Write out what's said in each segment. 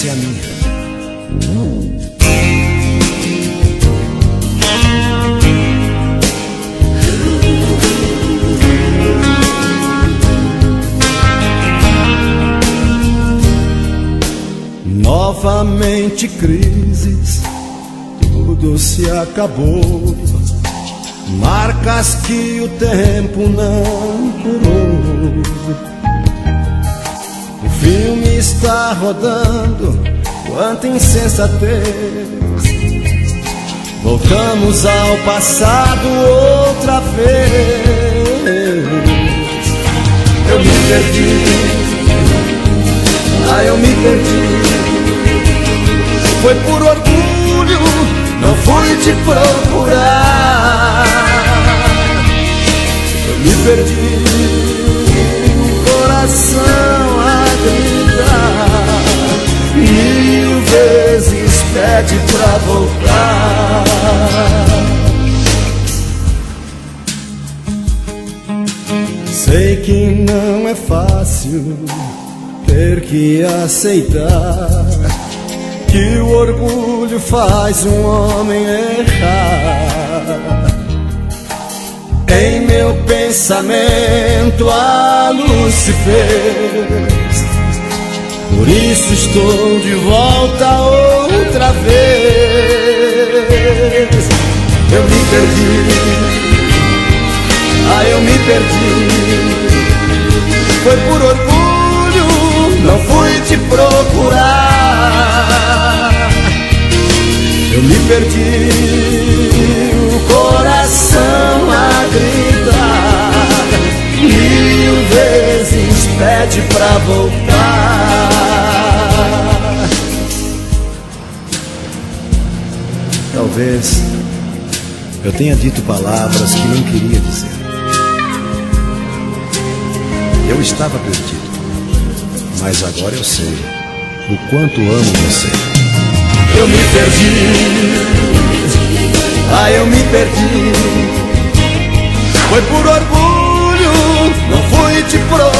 essa é a minha. Novamente crises, tudo se acabou. Marcas que o tempo não curou. O filme está rodando, quanta insensatez. Voltamos ao passado outra vez. Eu me perdi, eu me perdi. Foi por orgulho, não fui te procurar. Eu me perdi, o coração a gritar, 1000 vezes pede pra voltar. Sei que não é fácil ter que aceitar que o orgulho faz um homem errar. Em meu pensamento a luz se fez, por isso estou de volta outra vez. Eu me perdi, eu me perdi. Foi por orgulho, não fui te procurar. Eu me perdi, o coração a gritar, 1000 vezes pede pra voltar. Talvez eu tenha dito palavras que não queria dizer. Eu estava perdido, mas agora eu sei o quanto amo você. Eu me perdi, eu me perdi. Foi por orgulho, não fui te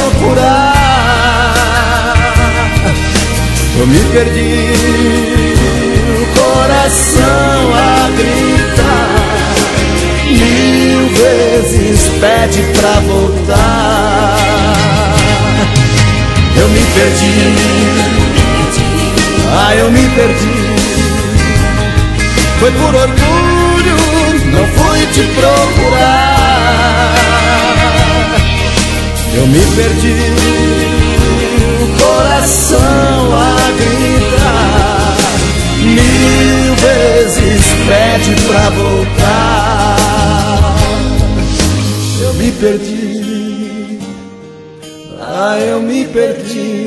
procurar. Eu me perdi, o coração a gritar, 1000 vezes pede pra voltar. Eu me perdi, eu me perdi. Foi por orgulho, não fui te procurar. Eu me perdi, o coração a gritar, 1000 vezes pede pra voltar. Eu me perdi, eu me perdi.